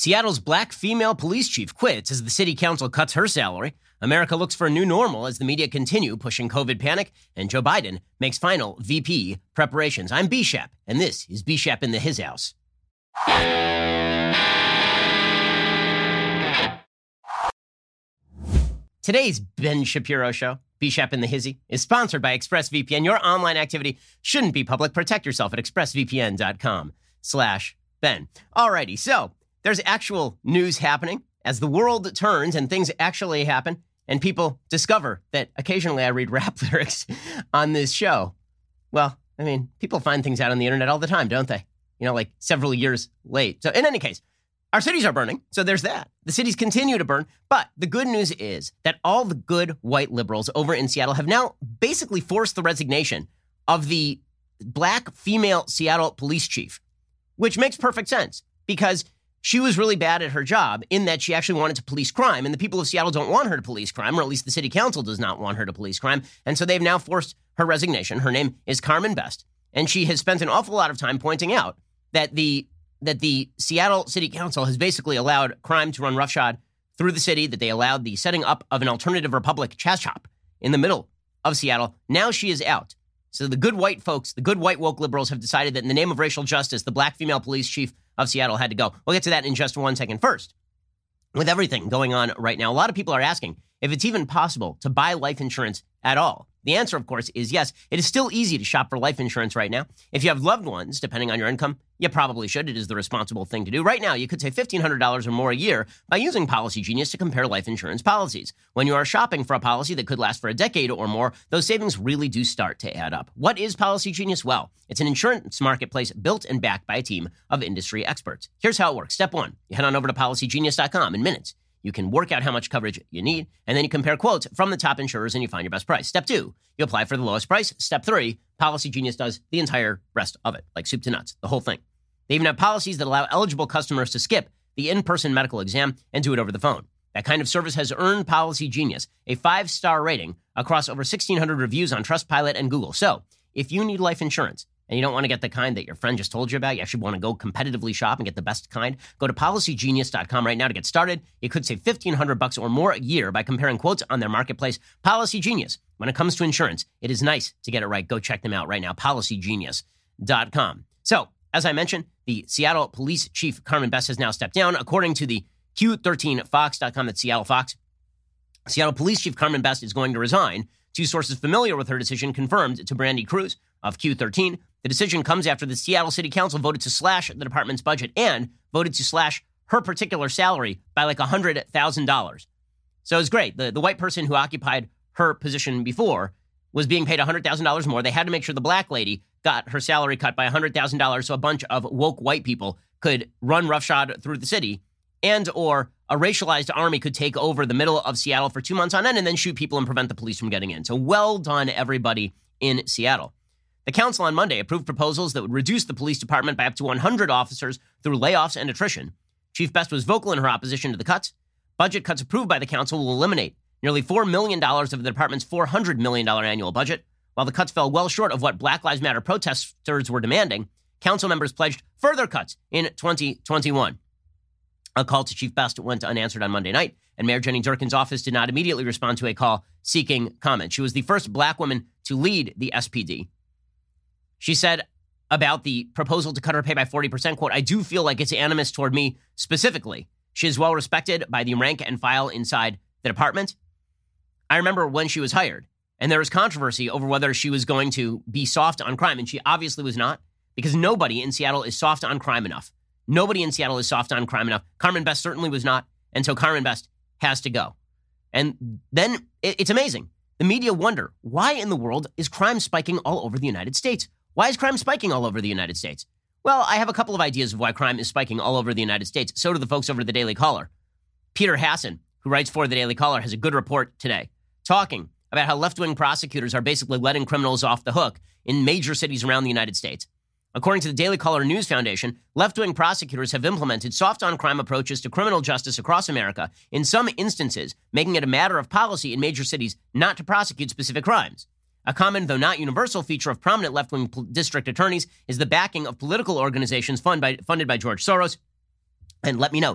Seattle's black female police chief quits as the city council cuts her salary. America looks for a new normal as the media continue pushing COVID panic, and Joe Biden makes final VP preparations. I'm B-Shap, and this is B-Shap in the His House. Today's Ben Shapiro Show, B-Shap in the Hizzy, is sponsored by ExpressVPN. Your online activity shouldn't be public. Protect yourself at expressvpn.com/Ben. Alrighty, so there's actual news happening as the world turns and things actually happen and people discover that occasionally I read rap lyrics on this show. Well, I mean, people find things out on the internet all the time, don't they? You know, like several years late. So in any case, our cities are burning, so there's that. The cities continue to burn, but the good news is that all the good white liberals over in Seattle have now basically forced the resignation of the black female Seattle police chief, which makes perfect sense because she was really bad at her job in that she actually wanted to police crime, and the people of Seattle don't want her to police crime, or at least the city council does not want her to police crime, and so they've now forced her resignation. Her name is Carmen Best, and she has spent an awful lot of time pointing out that the Seattle City Council has basically allowed crime to run roughshod through the city, that they allowed the setting up of an alternative republic chas shop in the middle of Seattle. Now she is out. So the good white folks, the good white woke liberals have decided that in the name of racial justice, the black female police chief of Seattle had to go. We'll get to that in just 1 second. First, with everything going on right now, a lot of people are asking if it's even possible to buy life insurance at all. The answer, of course, is yes. It is still easy to shop for life insurance right now. If you have loved ones, depending on your income, you probably should. It is the responsible thing to do. Right now, you could save $1,500 or more a year by using Policy Genius to compare life insurance policies. When you are shopping for a policy that could last for a decade or more, those savings really do start to add up. What is Policy Genius? Well, it's an insurance marketplace built and backed by a team of industry experts. Here's how it works. Step 1, you head on over to PolicyGenius.com in minutes. You can work out how much coverage you need, and then you compare quotes from the top insurers and you find your best price. Step 2, you apply for the lowest price. Step 3, Policy Genius does the entire rest of it, like soup to nuts, the whole thing. They even have policies that allow eligible customers to skip the in-person medical exam and do it over the phone. That kind of service has earned Policy Genius a 5-star rating across over 1,600 reviews on Trustpilot and Google. So if you need life insurance, and you don't want to get the kind that your friend just told you about, you actually want to go competitively shop and get the best kind, go to PolicyGenius.com right now to get started. You could save $1,500 or more a year by comparing quotes on their marketplace. Policy Genius. When it comes to insurance, it is nice to get it right. Go check them out right now, PolicyGenius.com. So, as I mentioned, the Seattle police chief, Carmen Best, has now stepped down. According to the Q13Fox.com, that's Seattle Fox, Seattle police chief Carmen Best is going to resign. 2 sources familiar with her decision confirmed to Brandy Cruz of Q13. The decision comes after the Seattle City Council voted to slash the department's budget and voted to slash her particular salary by like $100,000. So it's great. The white person who occupied her position before was being paid $100,000 more. They had to make sure the black lady got her salary cut by $100,000 so a bunch of woke white people could run roughshod through the city, and or a racialized army could take over the middle of Seattle for 2 months on end and then shoot people and prevent the police from getting in. So well done, everybody in Seattle. The council on Monday approved proposals that would reduce the police department by up to 100 officers through layoffs and attrition. Chief Best was vocal in her opposition to the cuts. Budget cuts approved by the council will eliminate nearly $4 million of the department's $400 million annual budget. While the cuts fell well short of what Black Lives Matter protesters were demanding, council members pledged further cuts in 2021. A call to Chief Best went unanswered on Monday night, and Mayor Jenny Durkin's office did not immediately respond to a call seeking comment. She was the first black woman to lead the SPD. She said about the proposal to cut her pay by 40%, quote, "I do feel like it's animus toward me specifically. She is well respected by the rank and file inside the department. I remember when she was hired, and there was controversy over whether she was going to be soft on crime, and she obviously was not, because nobody in Seattle is soft on crime enough. Nobody in Seattle is soft on crime enough. Carmen Best certainly was not, and so Carmen Best has to go." And then it's amazing. The media wonder, why in the world is crime spiking all over the United States? Why is crime spiking all over the United States? Well, I have a couple of ideas of why crime is spiking all over the United States. So do the folks over at the Daily Caller. Peter Hassan, who writes for the Daily Caller, has a good report today talking about how left-wing prosecutors are basically letting criminals off the hook in major cities around the United States. According to the Daily Caller News Foundation, left-wing prosecutors have implemented soft-on-crime approaches to criminal justice across America, in some instances making it a matter of policy in major cities not to prosecute specific crimes. A common, though not universal, feature of prominent left-wing district attorneys is the backing of political organizations funded by George Soros. And let me note,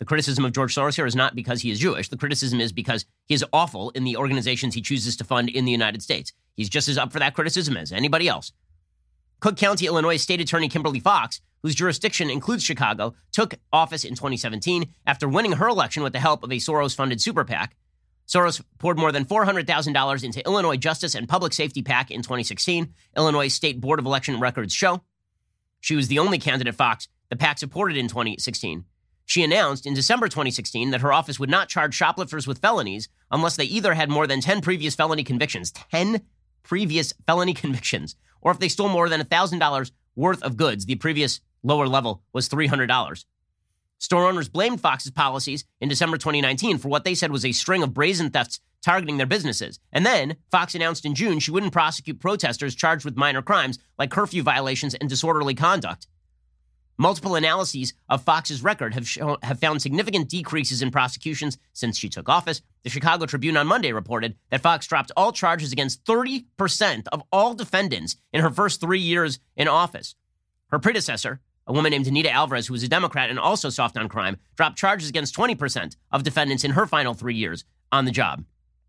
The criticism of George Soros here is not because he is Jewish. The criticism is because he is awful in the organizations he chooses to fund in the United States. He's just as up for that criticism as anybody else. Cook County, Illinois State Attorney Kimberly Fox, whose jurisdiction includes Chicago, took office in 2017 after winning her election with the help of a Soros-funded super PAC. Soros poured more than $400,000 into Illinois Justice and Public Safety PAC in 2016, Illinois State Board of Election records show. She was the only candidate Fox the PAC supported in 2016. She announced in December 2016 that her office would not charge shoplifters with felonies unless they either had more than 10 previous felony convictions, 10 previous felony convictions, or if they stole more than $1,000 worth of goods. The previous lower level was $300. Store owners blamed Fox's policies in December 2019 for what they said was a string of brazen thefts targeting their businesses. And then Fox announced in June she wouldn't prosecute protesters charged with minor crimes like curfew violations and disorderly conduct. Multiple analyses of Fox's record have found significant decreases in prosecutions since she took office. The Chicago Tribune on Monday reported that Fox dropped all charges against 30% of all defendants in her first 3 years in office. Her predecessor, a woman named Anita Alvarez, who was a Democrat and also soft on crime, dropped charges against 20% of defendants in her final 3 years on the job.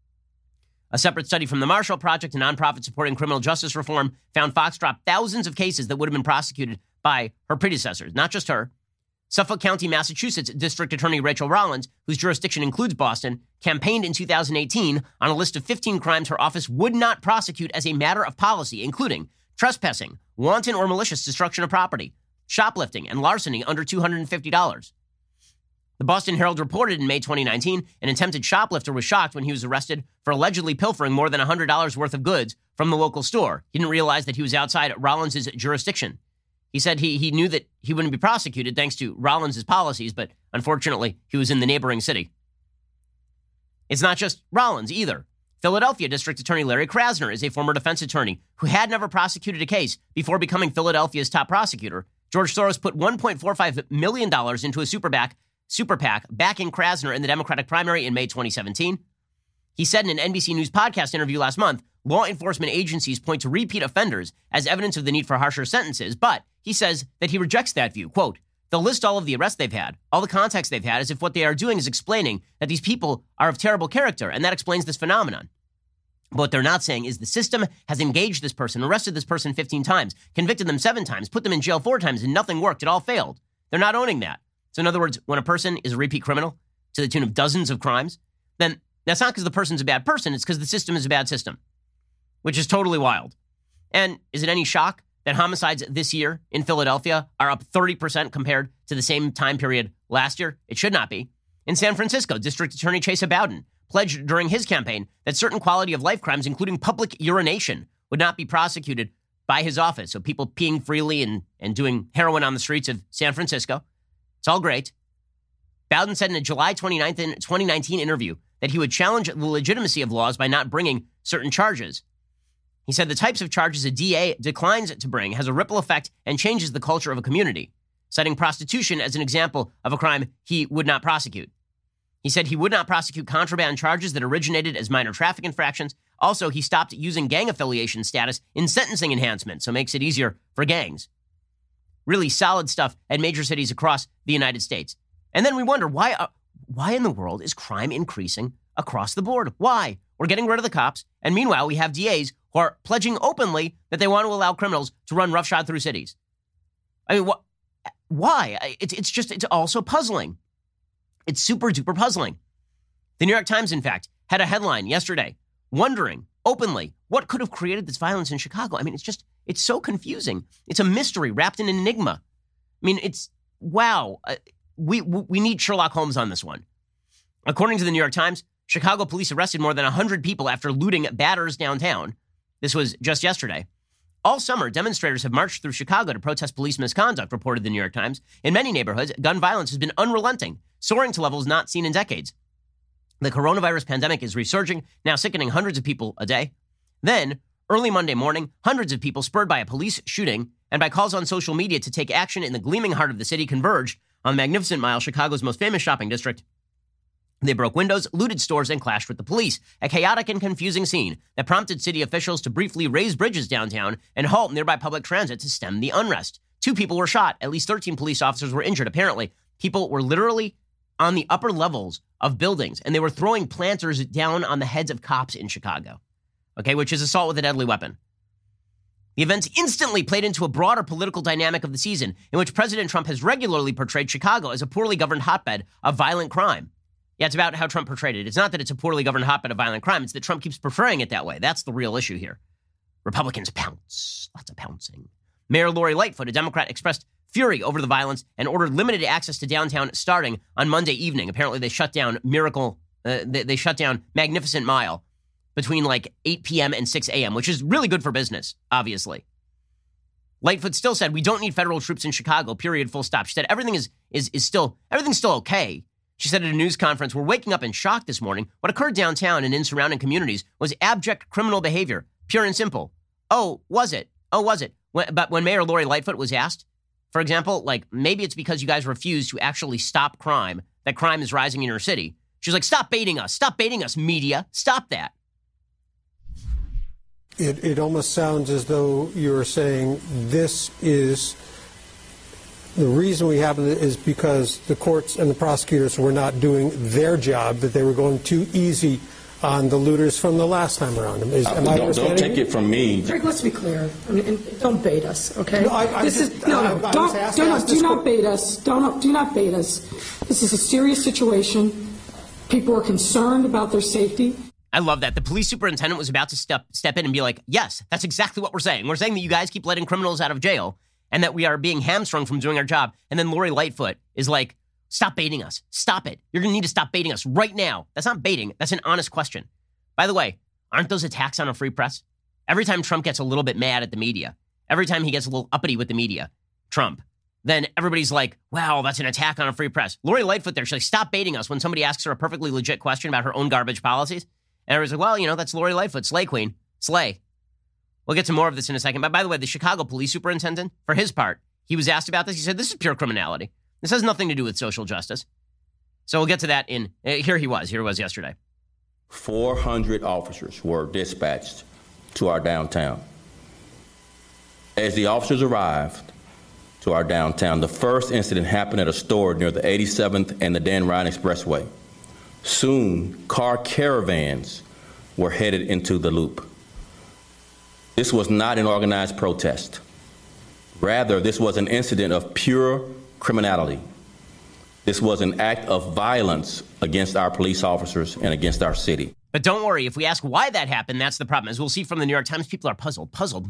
A separate study from the Marshall Project, a nonprofit supporting criminal justice reform, found Fox dropped thousands of cases that would have been prosecuted by her predecessors, not just her. Suffolk County, Massachusetts District Attorney Rachel Rollins, whose jurisdiction includes Boston, campaigned in 2018 on a list of 15 crimes her office would not prosecute as a matter of policy, including trespassing, wanton or malicious destruction of property, shoplifting, and larceny under $250. The Boston Herald reported in May 2019 an attempted shoplifter was shocked when he was arrested for allegedly pilfering more than $100 worth of goods from the local store. He didn't realize that he was outside Rollins' jurisdiction. He said he knew that he wouldn't be prosecuted thanks to Rollins' policies, but unfortunately, he was in the neighboring city. It's not just Rollins either. Philadelphia District Attorney Larry Krasner is a former defense attorney who had never prosecuted a case before becoming Philadelphia's top prosecutor. George Soros put $1.45 million into a super PAC backing Krasner in the Democratic primary in May 2017. He said in an NBC News podcast interview last month, law enforcement agencies point to repeat offenders as evidence of the need for harsher sentences, but he says that he rejects that view. Quote, they'll list all of the arrests they've had, all the context they've had, as if what they are doing is explaining that these people are of terrible character, and that explains this phenomenon. But what they're not saying is the system has engaged this person, arrested this person 15 times, convicted them 7 times, put them in jail 4 times, and nothing worked. It all failed. They're not owning that. So in other words, when a person is a repeat criminal to the tune of dozens of crimes, then that's not because the person's a bad person. It's because the system is a bad system, which is totally wild. And is it any shock that homicides this year in Philadelphia are up 30% compared to the same time period last year? It should not be. In San Francisco, District Attorney Chesa Bowden pledged during his campaign that certain quality of life crimes, including public urination, would not be prosecuted by his office. So people peeing freely and doing heroin on the streets of San Francisco. It's all great. Bowden said in a July 2019 interview that he would challenge the legitimacy of laws by not bringing certain charges. He said the types of charges a DA declines to bring has a ripple effect and changes the culture of a community, citing prostitution as an example of a crime he would not prosecute. He said he would not prosecute contraband charges that originated as minor traffic infractions. Also, he stopped using gang affiliation status in sentencing enhancement, so it makes it easier for gangs. Really solid stuff at major cities across the United States. And then we wonder, why in the world is crime increasing across the board? Why? We're getting rid of the cops, and meanwhile, we have DAs who are pledging openly that they want to allow criminals to run roughshod through cities. I mean, why? It's also puzzling. It's super duper puzzling. The New York Times, in fact, had a headline yesterday wondering openly what could have created this violence in Chicago. I mean, it's so confusing. It's a mystery wrapped in an enigma. I mean, wow. We need Sherlock Holmes on this one. According to the New York Times, Chicago police arrested more than 100 people after looting batters downtown. This was just yesterday. All summer, demonstrators have marched through Chicago to protest police misconduct, reported the New York Times. In many neighborhoods, gun violence has been unrelenting, soaring to levels not seen in decades. The coronavirus pandemic is resurging, now sickening hundreds of people a day. Then, early Monday morning, hundreds of people, spurred by a police shooting and by calls on social media to take action in the gleaming heart of the city, converged on the Magnificent Mile, Chicago's most famous shopping district. They broke windows, looted stores, and clashed with the police, a chaotic and confusing scene that prompted city officials to briefly raise bridges downtown and halt nearby public transit to stem the unrest. 2 people were shot. At least 13 police officers were injured. Apparently, people were literally on the upper levels of buildings, and they were throwing planters down on the heads of cops in Chicago, okay, which is assault with a deadly weapon. The events instantly played into a broader political dynamic of the season, in which President Trump has regularly portrayed Chicago as a poorly governed hotbed of violent crime. Yeah, it's about how Trump portrayed it. It's not that it's a poorly governed hotbed of violent crime. It's that Trump keeps portraying it that way. That's the real issue here. Republicans pounce. Lots of pouncing. Mayor Lori Lightfoot, a Democrat, expressed fury over the violence and ordered limited access to downtown starting on Monday evening. Apparently, they shut down they shut down Magnificent Mile between like 8 p.m. and 6 a.m., which is really good for business, obviously. Lightfoot still said, "We don't need federal troops in Chicago, period, full stop." She said, everything's still okay. She said at a news conference, "We're waking up in shock this morning. What occurred downtown and in surrounding communities was abject criminal behavior, pure and simple." Oh, was it? But when Mayor Lori Lightfoot was asked, for example, like, maybe it's because you guys refuse to actually stop crime, that crime is rising in your city. She's like, stop baiting us, media. Stop that. It almost sounds as though you're saying this is the reason we have it is because the courts and the prosecutors were not doing their job, that they were going too easy on the looters from the last time around. Don't take it from me. Greg, let's be clear. I mean, don't bait us, okay? No, do not bait us. Do not bait us. This is a serious situation. People are concerned about their safety. I love that. The police superintendent was about to step in and be like, yes, that's exactly what we're saying. We're saying that you guys keep letting criminals out of jail and that we are being hamstrung from doing our job. And then Lori Lightfoot is like, stop baiting us. Stop it. You're going to need to stop baiting us right now. That's not baiting. That's an honest question. By the way, aren't those attacks on a free press? Every time Trump gets a little bit mad at the media, every time he gets a little uppity with the media, Trump, then everybody's like, wow, that's an attack on a free press. Lori Lightfoot there, she's like, stop baiting us when somebody asks her a perfectly legit question about her own garbage policies. And everybody's like, well, that's Lori Lightfoot, Slay Queen, Slay. We'll get to more of this in a second. But by the way, the Chicago police superintendent, for his part, he was asked about this. He said, this is pure criminality. This has nothing to do with social justice. So we'll get to that here he was yesterday. 400 officers were dispatched to our downtown. As the officers arrived to our downtown, the first incident happened at a store near the 87th and the Dan Ryan Expressway. Soon, car caravans were headed into the loop. This was not an organized protest. Rather, this was an incident of pure criminality. This was an act of violence against our police officers and against our city. But don't worry, if we ask why that happened, that's the problem. As we'll see from the New York Times, people are puzzled.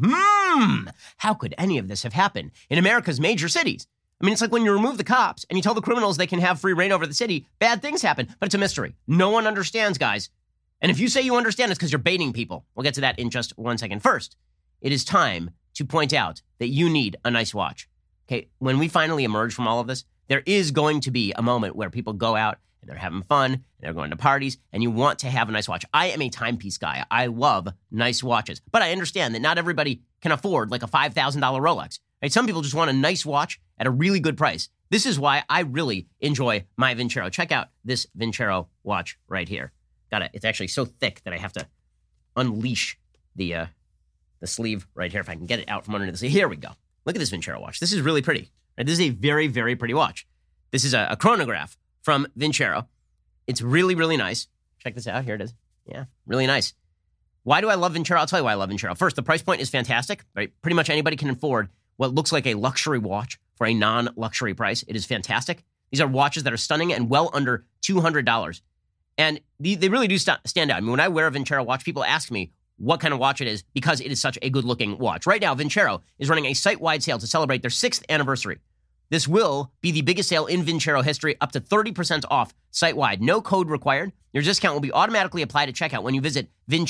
How could any of this have happened in America's major cities? I mean, it's like when you remove the cops and you tell the criminals they can have free reign over the city, bad things happen, but it's a mystery. No one understands, guys. And if you say you understand, it's because you're baiting people. We'll get to that in just 1 second. First, it is time to point out that you need a nice watch. Okay, when we finally emerge from all of this, there is going to be a moment where people go out and they're having fun, and they're going to parties, and you want to have a nice watch. I am a timepiece guy. I love nice watches, but I understand that not everybody can afford like a $5,000 Rolex. Right? Some people just want a nice watch at a really good price. This is why I really enjoy my Vincero. Check out this Vincero watch right here. It's actually so thick that I have to unleash the sleeve right here. If I can get it out from underneath the sleeve. Here we go. Look at this Vincero watch. This is really pretty. Right? This is a very, very pretty watch. This is a chronograph from Vincero. It's really, really nice. Check this out. Here it is. Yeah, really nice. Why do I love Vincero? I'll tell you why I love Vincero. First, the price point is fantastic. Right? Pretty much anybody can afford what looks like a luxury watch for a non-luxury price. It is fantastic. These are watches that are stunning and well under $200. And they really do stand out. I mean, when I wear a Vincero watch, people ask me what kind of watch it is because it is such a good-looking watch. Right now, Vincero is running a site-wide sale to celebrate their 6th anniversary. This will be the biggest sale in Vincero history, up to 30% off site-wide. No code required. Your discount will be automatically applied at checkout when you visit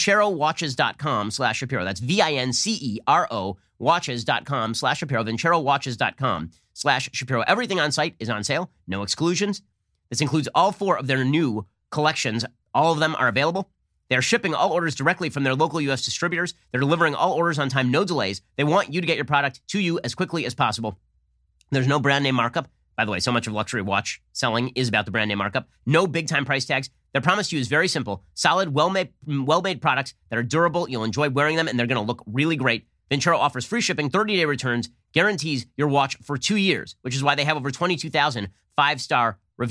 VinceroWatches.com/Shapiro. That's VINCERO watches.com/Shapiro. VinceroWatches.com/Shapiro. Everything on site is on sale. No exclusions. This includes all 4 of their new collections. All of them are available. They're shipping all orders directly from their local U.S. distributors. They're delivering all orders on time, no delays. They want you to get your product to you as quickly as possible. There's no brand name markup. By the way, so much of luxury watch selling is about the brand name markup. No big-time price tags. Their promise to you is very simple. Solid, well-made products that are durable. You'll enjoy wearing them, and they're going to look really great. Vincero offers free shipping, 30-day returns, guarantees your watch for 2 years, which is why they have over 22,000 5-star reviews.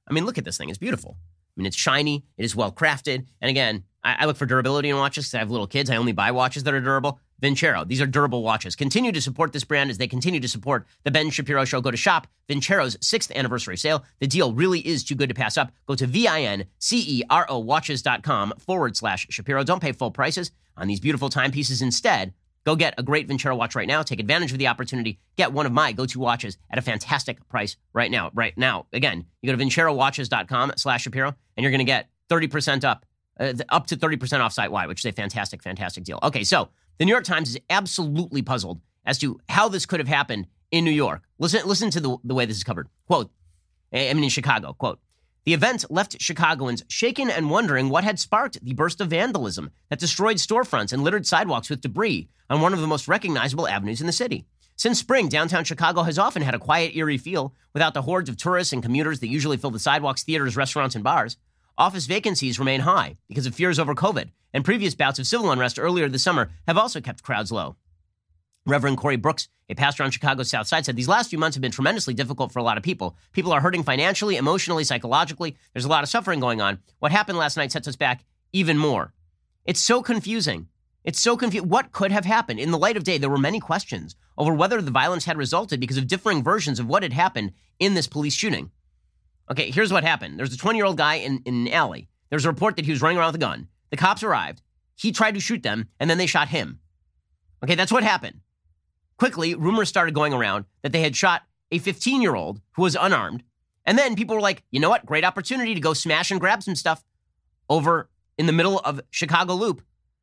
I mean, look at this thing. It's beautiful. I mean, it's shiny. It is well crafted. And again, I look for durability in watches because I have little kids. I only buy watches that are durable. Vincero. These are durable watches. Continue to support this brand as they continue to support the Ben Shapiro Show. Go to shop Vincero's 6th anniversary sale. The deal really is too good to pass up. Go to VINCERO watches.com/Shapiro. Don't pay full prices on these beautiful timepieces. Instead, go get a great Vincero watch right now. Take advantage of the opportunity. Get one of my go-to watches at a fantastic price right now. Right now. Again, you go to VinceroWatches.com/Shapiro, and you're going to get 30% up to 30% off site-wide, which is a fantastic, fantastic deal. Okay, so the New York Times is absolutely puzzled as to how this could have happened in New York. Listen to the way this is covered. Quote, in Chicago, quote, the event left Chicagoans shaken and wondering what had sparked the burst of vandalism that destroyed storefronts and littered sidewalks with debris on one of the most recognizable avenues in the city. Since spring, downtown Chicago has often had a quiet, eerie feel without the hordes of tourists and commuters that usually fill the sidewalks, theaters, restaurants, and bars. Office vacancies remain high because of fears over COVID, and previous bouts of civil unrest earlier this summer have also kept crowds low. Reverend Corey Brooks, a pastor on Chicago's South Side, said these last few months have been tremendously difficult for a lot of people. People are hurting financially, emotionally, psychologically. There's a lot of suffering going on. What happened last night sets us back even more. It's so confusing. It's so confusing. What could have happened? In the light of day, there were many questions over whether the violence had resulted because of differing versions of what had happened in this police shooting. Okay, here's what happened. There's a 20-year-old guy in an alley. There's a report that he was running around with a gun. The cops arrived. He tried to shoot them, and then they shot him. Okay, that's what happened. Quickly, rumors started going around that they had shot a 15-year-old who was unarmed. And then people were like, you know what? Great opportunity to go smash and grab some stuff over in the middle of Chicago Loop.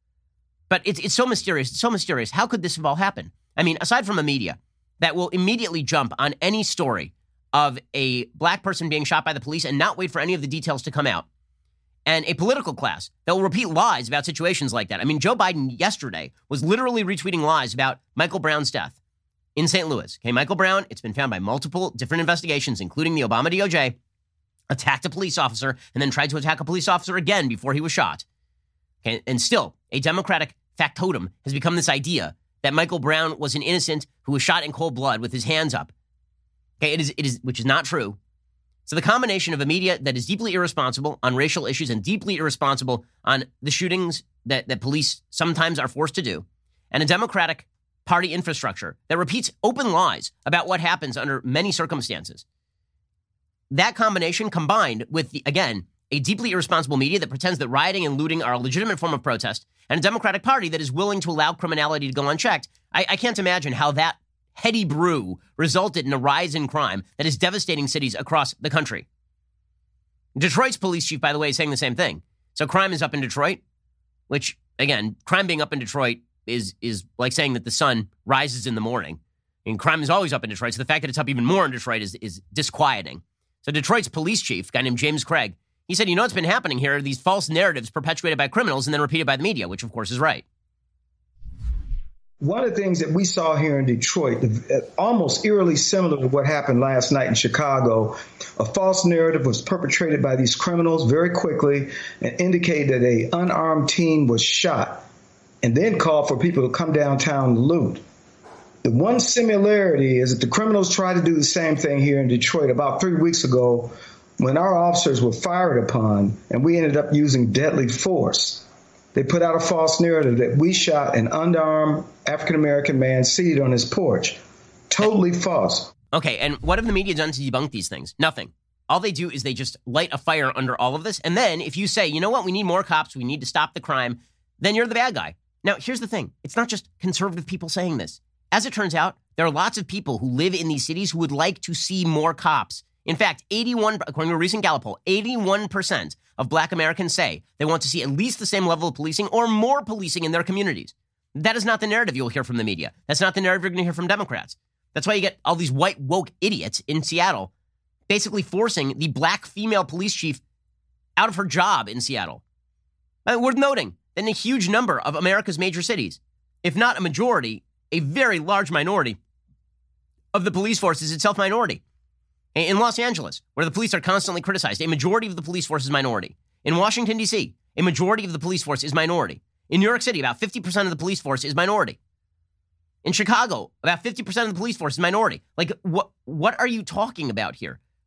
But it's so mysterious. It's so mysterious. How could this have all happened? I mean, aside from a media that will immediately jump on any story of a black person being shot by the police and not wait for any of the details to come out, and a political class that will repeat lies about situations like that. I mean, Joe Biden yesterday was literally retweeting lies about Michael Brown's death in St. Louis. Okay, Michael Brown, it's been found by multiple different investigations, including the Obama DOJ, attacked a police officer and then tried to attack a police officer again before he was shot. Okay, and still, a Democratic factotum has become this idea that Michael Brown was an innocent who was shot in cold blood with his hands up. Okay, it is, which is not true. So the combination of a media that is deeply irresponsible on racial issues and deeply irresponsible on the shootings that police sometimes are forced to do, and a Democratic Party infrastructure that repeats open lies about what happens under many circumstances. That combination combined with, again, a deeply irresponsible media that pretends that rioting and looting are a legitimate form of protest, and a Democratic Party that is willing to allow criminality to go unchecked, I can't imagine how that heady brew resulted in a rise in crime that is devastating cities across the country. Detroit's police chief, by the way, is saying the same thing. So crime is up in Detroit, which, again, crime being up in Detroit is like saying that the sun rises in the morning. I mean, crime is always up in Detroit, so the fact that it's up even more in Detroit is disquieting. So Detroit's police chief, a guy named James Craig, he said, you know what's been happening here are these false narratives perpetuated by criminals and then repeated by the media, which, of course, is right. One of the things that we saw here in Detroit, almost eerily similar to what happened last night in Chicago, a false narrative was perpetrated by these criminals very quickly and indicated that an unarmed teen was shot and then called for people to come downtown to loot. The one similarity is that the criminals tried to do the same thing here in Detroit about 3 weeks ago when our officers were fired upon and we ended up using deadly force. They put out a false narrative that we shot an unarmed African-American man seated on his porch. Totally false. Okay, and what have the media done to debunk these things? Nothing. All they do is they just light a fire under all of this. And then if you say, you know what, we need more cops, we need to stop the crime, then you're the bad guy. Now, here's the thing. It's not just conservative people saying this. As it turns out, there are lots of people who live in these cities who would like to see more cops. In fact, according to a recent Gallup poll, 81% of black Americans say they want to see at least the same level of policing or more policing in their communities. That is not the narrative you'll hear from the media. That's not the narrative you're going to hear from Democrats. That's why you get all these white woke idiots in Seattle basically forcing the black female police chief out of her job in Seattle. Worth noting that in a huge number of America's major cities, if not a majority, a very large minority of the police force is itself minority. In Los Angeles, where the police are constantly criticized, a majority of the police force is minority. In Washington, D.C., a majority of the police force is minority. In New York City, about 50% of the police force is minority. In Chicago, about 50% of the police force is minority. Like, what are you talking about here?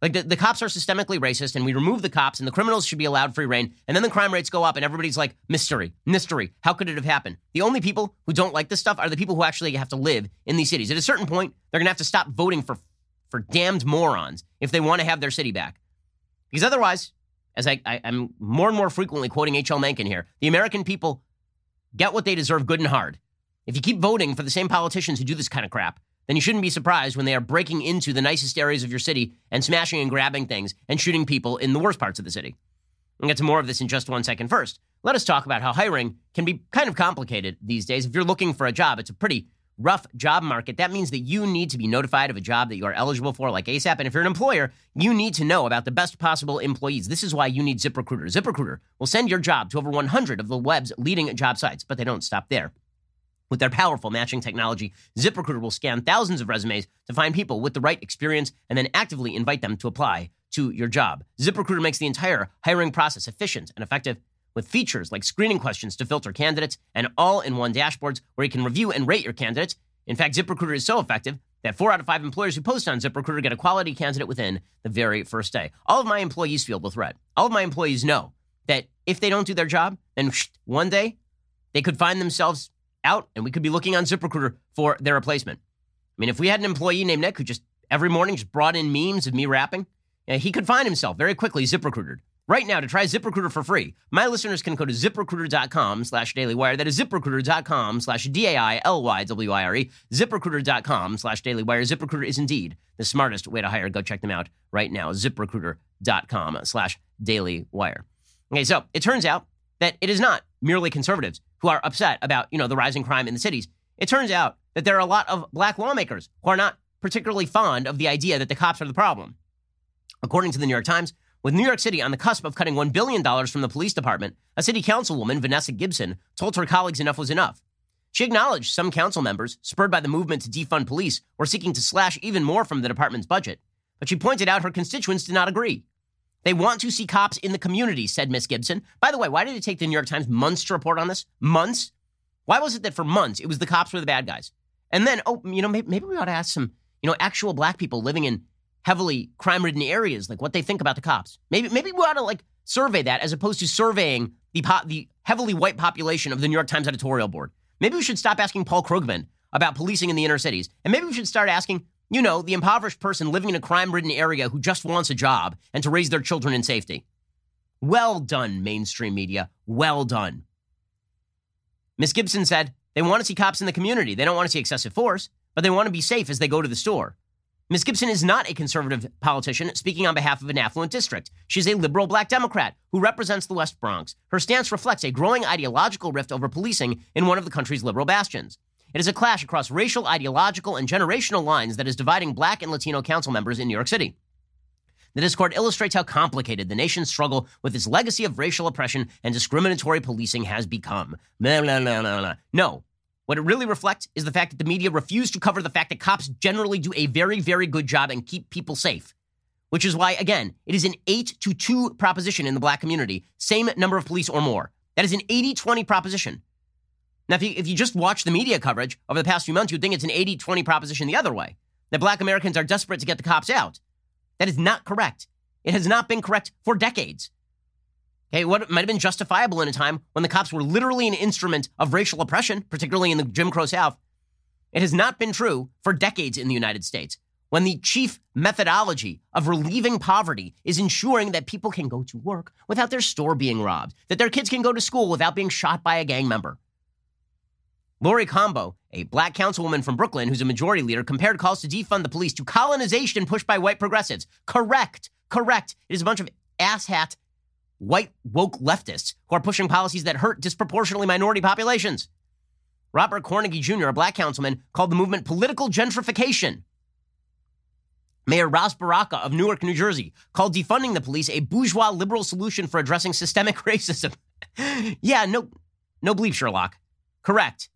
Like the cops are systemically racist, and we remove the cops, and the criminals should be allowed free reign, and then the crime rates go up, and everybody's like, mystery. How could it have happened? The only people who don't like this stuff are the people who actually have to live in these cities. At a certain point, they're going to have to stop voting for damned morons if they want to have their city back. Because otherwise, as I'm more and more frequently quoting H.L. Mencken here, the American people get what they deserve good and hard. If you keep voting for the same politicians who do this kind of crap, then you shouldn't be surprised when they are breaking into the nicest areas of your city and smashing and grabbing things and shooting people in the worst parts of the city. We'll get to more of this in just 1 second. First, let us talk about how hiring can be kind of complicated these days. If you're looking for a job, it's a pretty rough job market. That means that you need to be notified of a job that you are eligible for, like ASAP. And if you're an employer, you need to know about the best possible employees. This is why you need ZipRecruiter. ZipRecruiter will send your job to over 100 of the web's leading job sites, but they don't stop there. With their powerful matching technology, ZipRecruiter will scan thousands of resumes to find people with the right experience and then actively invite them to apply to your job. ZipRecruiter makes the entire hiring process efficient and effective with features like screening questions to filter candidates and all-in-one dashboards where you can review and rate your candidates. In fact, ZipRecruiter is so effective that 4 out of 5 employers who post on ZipRecruiter get a quality candidate within the very first day. All of my employees feel the threat. All of my employees know that if they don't do their job, then one day they could find themselves out, and we could be looking on ZipRecruiter for their replacement. I mean, if we had an employee named Nick who just every morning just brought in memes of me rapping, he could find himself very quickly ZipRecruitered. Right now, to try ZipRecruiter for free, my listeners can go to ZipRecruiter.com/dailywire. That is ZipRecruiter.com/DAILYWIRE. ZipRecruiter.com/dailywire. ZipRecruiter is indeed the smartest way to hire. Go check them out right now. ZipRecruiter.com/dailywire. Okay, so it turns out that it is not merely conservatives who are upset about, the rising crime in the cities. It turns out that there are a lot of black lawmakers who are not particularly fond of the idea that the cops are the problem. According to the New York Times, with New York City on the cusp of cutting $1 billion from the police department, a city councilwoman, Vanessa Gibson, told her colleagues enough was enough. She acknowledged some council members, spurred by the movement to defund police, were seeking to slash even more from the department's budget. But she pointed out her constituents did not agree. They want to see cops in the community, said Miss Gibson. By the way, why did it take the New York Times months to report on this? Months? Why was it that for months it was the cops were the bad guys? And then, maybe we ought to ask some, actual black people living in heavily crime-ridden areas, like what they think about the cops. Maybe we ought to survey that as opposed to surveying the heavily white population of the New York Times editorial board. Maybe we should stop asking Paul Krugman about policing in the inner cities, and maybe we should start asking, the impoverished person living in a crime-ridden area who just wants a job and to raise their children in safety. Well done, mainstream media. Well done. Miss Gibson said they want to see cops in the community. They don't want to see excessive force, but they want to be safe as they go to the store. Miss Gibson is not a conservative politician speaking on behalf of an affluent district. She's a liberal black Democrat who represents the West Bronx. Her stance reflects a growing ideological rift over policing in one of the country's liberal bastions. It is a clash across racial, ideological, and generational lines that is dividing black and Latino council members in New York City. The discord illustrates how complicated the nation's struggle with its legacy of racial oppression and discriminatory policing has become. No. What it really reflects is the fact that the media refuse to cover the fact that cops generally do a very, very good job and keep people safe. Which is why, again, it is an 8-2 proposition in the black community. Same number of police or more. That is an 80-20 proposition. Now, if you just watch the media coverage over the past few months, you'd think it's an 80-20 proposition the other way, that black Americans are desperate to get the cops out. That is not correct. It has not been correct for decades. Okay, what might have been justifiable in a time when the cops were literally an instrument of racial oppression, particularly in the Jim Crow South, it has not been true for decades in the United States, when the chief methodology of relieving poverty is ensuring that people can go to work without their store being robbed, that their kids can go to school without being shot by a gang member. Lori Combo, a black councilwoman from Brooklyn who's a majority leader, compared calls to defund the police to colonization pushed by white progressives. Correct. It is a bunch of asshat white woke leftists who are pushing policies that hurt disproportionately minority populations. Robert Cornegy Jr., a black councilman, called the movement political gentrification. Mayor Ras Baraka of Newark, New Jersey, called defunding the police a bourgeois liberal solution for addressing systemic racism. Yeah, no bleep, Sherlock. Correct.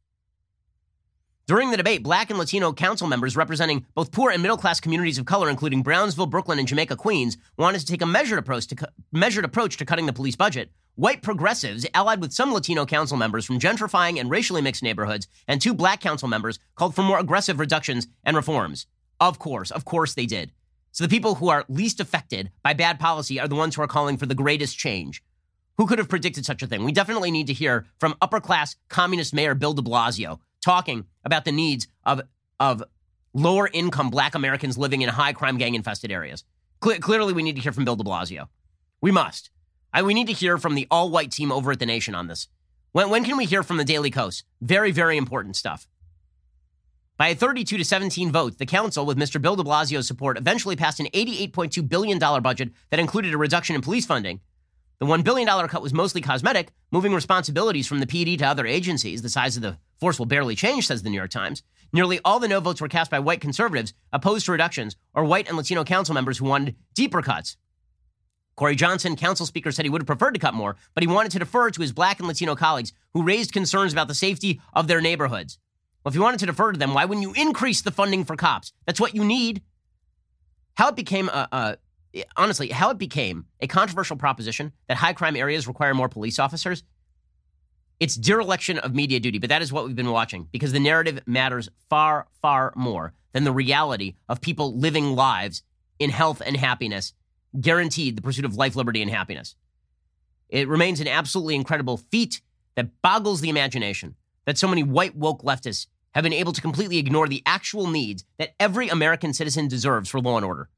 During the debate, black and Latino council members representing both poor and middle-class communities of color, including Brownsville, Brooklyn, and Jamaica, Queens, wanted to take a measured approach to cutting the police budget. White progressives, allied with some Latino council members from gentrifying and racially mixed neighborhoods, and 2 black council members, called for more aggressive reductions and reforms. Of course they did. So the people who are least affected by bad policy are the ones who are calling for the greatest change. Who could have predicted such a thing? We definitely need to hear from upper-class communist Mayor Bill de Blasio talking about the needs of lower-income Black Americans living in high-crime, gang-infested areas. Clearly, we need to hear from Bill de Blasio. We must. We need to hear from the all-white team over at The Nation on this. When can we hear from the Daily Kos? Very, very important stuff. By a 32-17 vote, the council, with Mr. Bill de Blasio's support, eventually passed an $88.2 billion budget that included a reduction in police funding. The $1 billion cut was mostly cosmetic, moving responsibilities from the PD to other agencies. The size of the force will barely change, says the New York Times. Nearly all the no votes were cast by white conservatives opposed to reductions or white and Latino council members who wanted deeper cuts. Corey Johnson, council speaker, said he would have preferred to cut more, but he wanted to defer to his Black and Latino colleagues who raised concerns about the safety of their neighborhoods. Well, if you wanted to defer to them, why wouldn't you increase the funding for cops? That's what you need. How it became honestly, how it became a controversial proposition that high crime areas require more police officers, it's dereliction of media duty, but that is what we've been watching because the narrative matters far, far more than the reality of people living lives in health and happiness, guaranteed the pursuit of life, liberty, and happiness. It remains an absolutely incredible feat that boggles the imagination that so many white woke leftists have been able to completely ignore the actual needs that every American citizen deserves for law and order.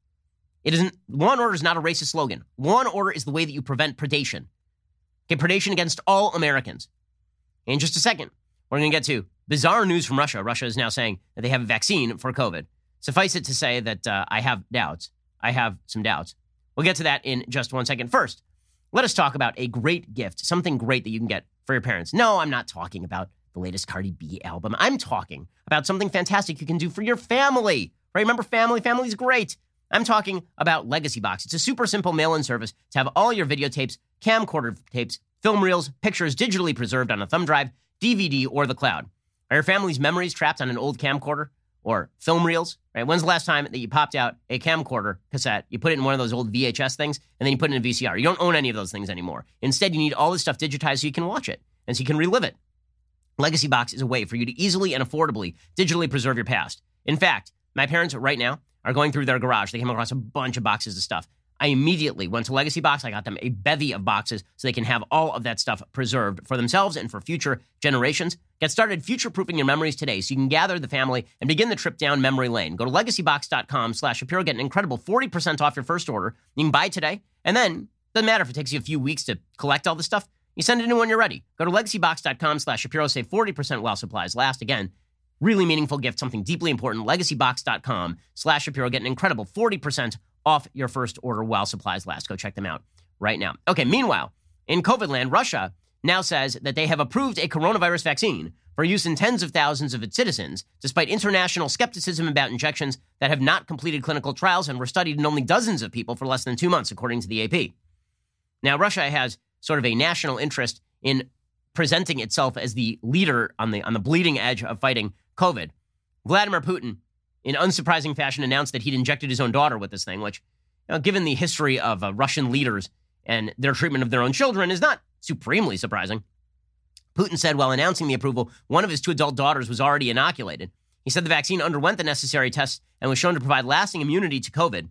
Law and order is not a racist slogan. Law and order is the way that you prevent predation. Okay, predation against all Americans. In just a second, we're going to get to bizarre news from Russia. Russia is now saying that they have a vaccine for COVID. Suffice it to say that I have doubts. I have some doubts. We'll get to that in just 1 second. First, let us talk about a great gift, something great that you can get for your parents. No, I'm not talking about the latest Cardi B album. I'm talking about something fantastic you can do for your family. Right? Remember family? Family's great. I'm talking about Legacy Box. It's a super simple mail-in service to have all your videotapes, camcorder tapes, film reels, pictures digitally preserved on a thumb drive, DVD, or the cloud. Are your family's memories trapped on an old camcorder or film reels? Right? When's the last time that you popped out a camcorder cassette, you put it in one of those old VHS things, and then you put it in a VCR? You don't own any of those things anymore. Instead, you need all this stuff digitized so you can watch it and so you can relive it. Legacy Box is a way for you to easily and affordably digitally preserve your past. In fact, my parents right now are going through their garage. They came across a bunch of boxes of stuff. I immediately went to Legacy Box. I got them a bevy of boxes so they can have all of that stuff preserved for themselves and for future generations. Get started future-proofing your memories today so you can gather the family and begin the trip down memory lane. Go to legacybox.com/Shapiro. Get an incredible 40% off your first order. You can buy today, and then doesn't matter if it takes you a few weeks to collect all this stuff. You send it in when you're ready. Go to legacybox.com/Shapiro. Save 40% while supplies last. Again, really meaningful gift, something deeply important. Legacybox.com/Shapiro. Get an incredible 40% off your first order while supplies last. Go check them out right now. Okay, meanwhile, in COVID land, Russia now says that they have approved a coronavirus vaccine for use in tens of thousands of its citizens, despite international skepticism about injections that have not completed clinical trials and were studied in only dozens of people for less than 2 months, according to the AP. Now, Russia has sort of a national interest in presenting itself as the leader on the bleeding edge of fighting COVID. Vladimir Putin, in unsurprising fashion, announced that he'd injected his own daughter with this thing, which, given the history of Russian leaders and their treatment of their own children, is not supremely surprising. Putin said while announcing the approval, one of his 2 adult daughters was already inoculated. He said the vaccine underwent the necessary tests and was shown to provide lasting immunity to COVID.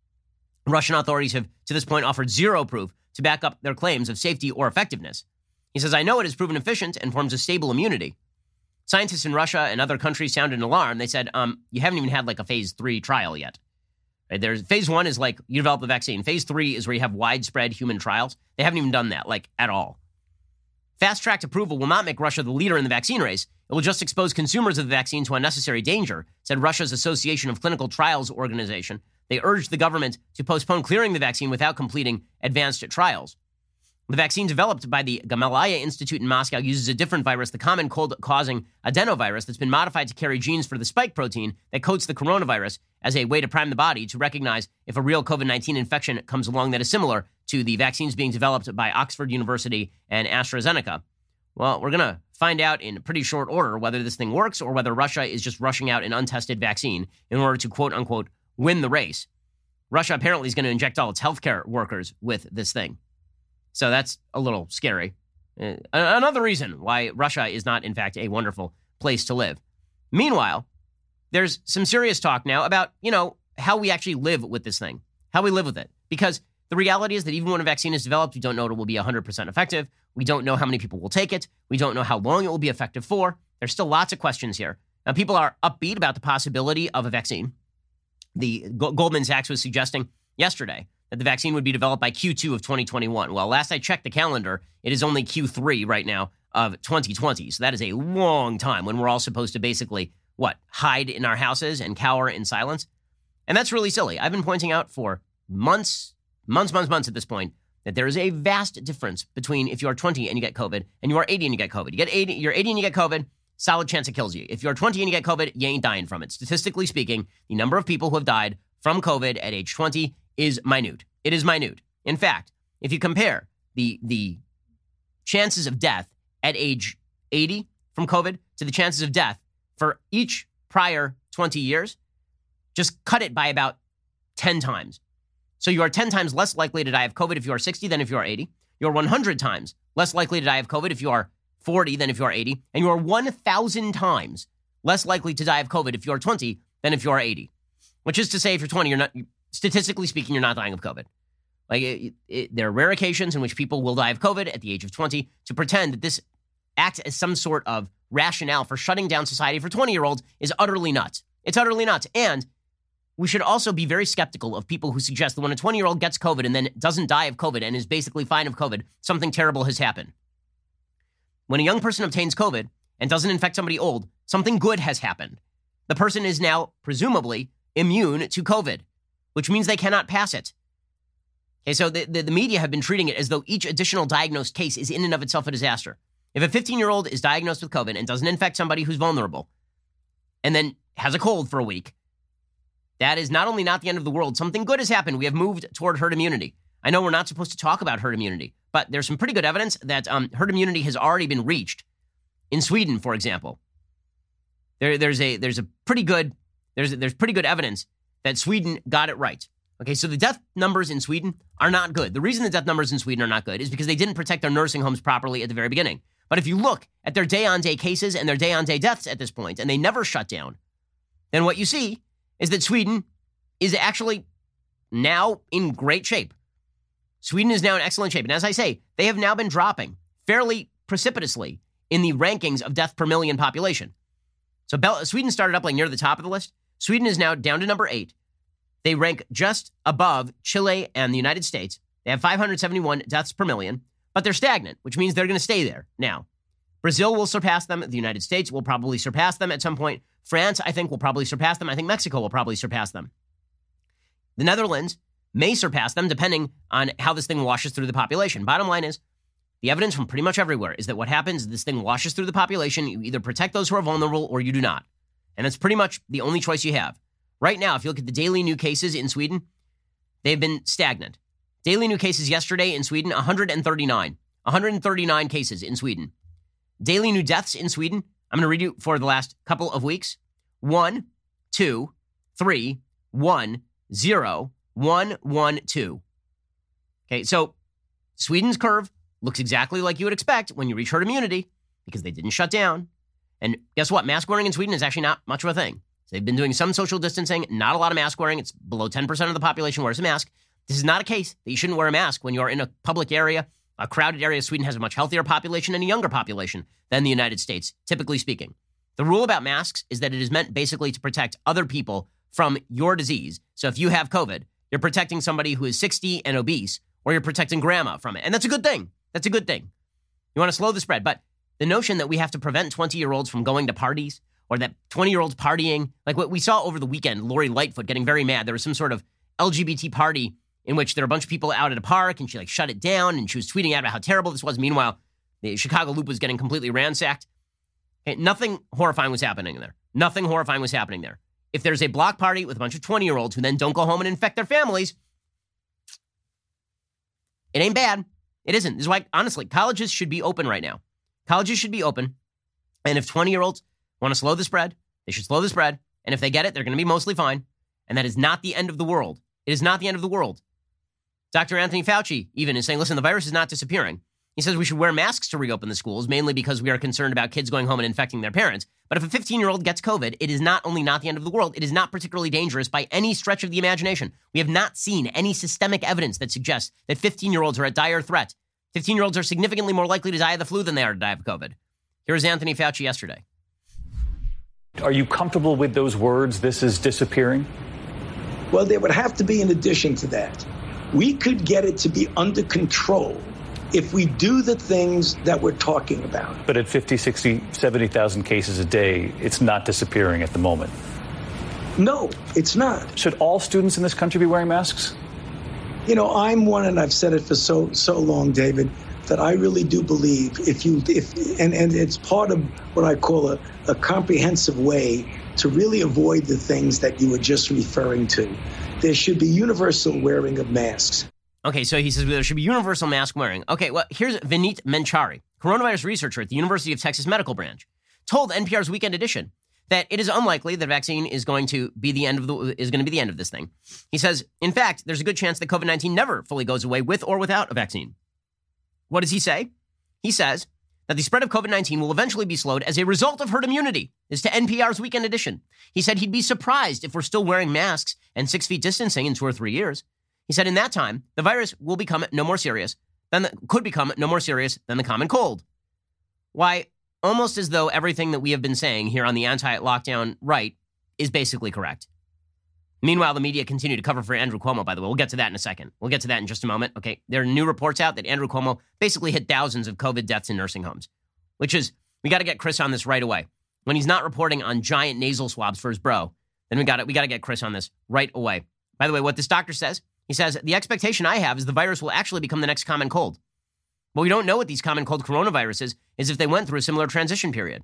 Russian authorities have, to this point, offered zero proof to back up their claims of safety or effectiveness. He says, I know it has proven efficient and forms a stable immunity. Scientists in Russia and other countries sounded an alarm. They said, you haven't even had like a phase 3 trial yet. Right? There's phase 1 is like you develop the vaccine. Phase 3 is where you have widespread human trials. They haven't even done that, like at all. Fast-tracked approval will not make Russia the leader in the vaccine race. It will just expose consumers of the vaccine to unnecessary danger, said Russia's Association of Clinical Trials organization. They urged the government to postpone clearing the vaccine without completing advanced trials. The vaccine developed by the Gamaleya Institute in Moscow uses a different virus, the common cold-causing adenovirus that's been modified to carry genes for the spike protein that coats the coronavirus as a way to prime the body to recognize if a real COVID-19 infection comes along that is similar to the vaccines being developed by Oxford University and AstraZeneca. Well, we're going to find out in pretty short order whether this thing works or whether Russia is just rushing out an untested vaccine in order to, quote-unquote, win the race. Russia apparently is going to inject all its healthcare workers with this thing. So that's a little scary. Another reason why Russia is not, in fact, a wonderful place to live. Meanwhile, there's some serious talk now about, how we actually live with this thing, how we live with it. Because the reality is that even when a vaccine is developed, we don't know it will be 100% effective. We don't know how many people will take it. We don't know how long it will be effective for. There's still lots of questions here. Now, people are upbeat about the possibility of a vaccine. The Goldman Sachs was suggesting yesterday that the vaccine would be developed by Q2 of 2021. Well, last I checked the calendar, it is only Q3 right now of 2020. So that is a long time when we're all supposed to basically, hide in our houses and cower in silence. And that's really silly. I've been pointing out for months at this point that there is a vast difference between if you are 20 and you get COVID and you are 80 and you get COVID. You're 80 and you get COVID, solid chance it kills you. If you're 20 and you get COVID, you ain't dying from it. Statistically speaking, the number of people who have died from COVID at age 20 is minute. It is minute. In fact, if you compare the chances of death at age 80 from COVID to the chances of death for each prior 20 years, just cut it by about 10 times. So you are 10 times less likely to die of COVID if you are 60 than if you are 80. You're 100 times less likely to die of COVID if you are 40 than if you are 80. And you are 1,000 times less likely to die of COVID if you are 20 than if you are 80. Which is to say, if you're 20, you're not, statistically speaking, you're not dying of COVID. There are rare occasions in which people will die of COVID at the age of 20. To pretend that this acts as some sort of rationale for shutting down society for 20-year-olds is utterly nuts. It's utterly nuts. And we should also be very skeptical of people who suggest that when a 20-year-old gets COVID and then doesn't die of COVID and is basically fine of COVID, something terrible has happened. When a young person obtains COVID and doesn't infect somebody old, something good has happened. The person is now presumably immune to COVID, which means they cannot pass it. Okay, so the media have been treating it as though each additional diagnosed case is in and of itself a disaster. If a 15-year-old is diagnosed with COVID and doesn't infect somebody who's vulnerable and then has a cold for a week, that is not only not the end of the world, something good has happened. We have moved toward herd immunity. I know we're not supposed to talk about herd immunity, but there's some pretty good evidence that herd immunity has already been reached. In Sweden, for example, there's pretty good evidence that Sweden got it right. Okay, so the death numbers in Sweden are not good. The reason the death numbers in Sweden are not good is because they didn't protect their nursing homes properly at the very beginning. But if you look at their day-on-day cases and their day-on-day deaths at this point, and they never shut down, then what you see is that Sweden is actually now in great shape. Sweden is now in excellent shape. And as I say, they have now been dropping fairly precipitously in the rankings of death per million population. So Sweden started up near the top of the list. Sweden is now down to number 8. They rank just above Chile and the United States. They have 571 deaths per million, but they're stagnant, which means they're going to stay there. Now, Brazil will surpass them. The United States will probably surpass them at some point. France, I think, will probably surpass them. I think Mexico will probably surpass them. The Netherlands may surpass them depending on how this thing washes through the population. Bottom line is, the evidence from pretty much everywhere is that what happens is this thing washes through the population. You either protect those who are vulnerable or you do not. And that's pretty much the only choice you have. Right now, if you look at the daily new cases in Sweden, they've been stagnant. Daily new cases yesterday in Sweden, 139. 139 cases in Sweden. Daily new deaths in Sweden, I'm going to read you for the last couple of weeks. 1, 2, 3, 1, 0, 1, 1, 2. Okay, so Sweden's curve looks exactly like you would expect when you reach herd immunity because they didn't shut down. And guess what? Mask wearing in Sweden is actually not much of a thing. So they've been doing some social distancing, not a lot of mask wearing. It's below 10% of the population wears a mask. This is not a case that you shouldn't wear a mask when you're in a public area, a crowded area. Sweden has a much healthier population and a younger population than the United States, typically speaking. The rule about masks is that it is meant basically to protect other people from your disease. So if you have COVID, you're protecting somebody who is 60 and obese, or you're protecting grandma from it. And that's a good thing. That's a good thing. You want to slow the spread. But the notion that we have to prevent 20-year-olds from going to parties or that 20-year-olds partying, like what we saw over the weekend, Lori Lightfoot getting very mad. There was some sort of LGBT party in which there were a bunch of people out at a park and she shut it down and she was tweeting out about how terrible this was. Meanwhile, the Chicago Loop was getting completely ransacked. Okay, nothing horrifying was happening there. Nothing horrifying was happening there. If there's a block party with a bunch of 20-year-olds who then don't go home and infect their families, it ain't bad. It isn't. This is why, honestly, colleges should be open right now. Colleges should be open. And if 20-year-olds want to slow the spread, they should slow the spread. And if they get it, they're going to be mostly fine. And that is not the end of the world. It is not the end of the world. Dr. Anthony Fauci even is saying, listen, the virus is not disappearing. He says we should wear masks to reopen the schools, mainly because we are concerned about kids going home and infecting their parents. But if a 15-year-old gets COVID, it is not only not the end of the world, it is not particularly dangerous by any stretch of the imagination. We have not seen any systemic evidence that suggests that 15-year-olds are at dire threat. 15-year-olds are significantly more likely to die of the flu than they are to die of COVID. Here's Anthony Fauci yesterday. Are you comfortable with those words, this is disappearing? Well, there would have to be an addition to that. We could get it to be under control if we do the things that we're talking about. But at 50, 60, 70,000 cases a day, it's not disappearing at the moment. No, it's not. Should all students in this country be wearing masks? You know, I'm one, and I've said it for so long, David, that I really do believe and it's part of what I call a comprehensive way to really avoid the things that you were just referring to. There should be universal wearing of masks. Okay, so he says there should be universal mask wearing. Okay, well, here's Vineet Menchari, coronavirus researcher at the University of Texas Medical Branch, told NPR's Weekend Edition that it is unlikely that vaccine is going to be the end of this thing. He says, in fact, there's a good chance that COVID-19 never fully goes away with or without a vaccine. What does he say? He says that the spread of COVID-19 will eventually be slowed as a result of herd immunity. This is to NPR's Weekend Edition. He said he'd be surprised if we're still wearing masks and 6 feet distancing in 2 or 3 years. He said in that time, the virus will become no more serious than the common cold. Why, almost as though everything that we have been saying here on the anti-lockdown right is basically correct. Meanwhile, the media continue to cover for Andrew Cuomo, by the way. We'll get to that in a second. We'll get to that in just a moment. Okay, there are new reports out that Andrew Cuomo basically hit thousands of COVID deaths in nursing homes, which is, we got to get Chris on this right away. When he's not reporting on giant nasal swabs for his bro, then we got to get Chris on this right away. By the way, what this doctor says, he says, the expectation I have is the virus will actually become the next common cold. But we don't know what these common cold coronaviruses is if they went through a similar transition period.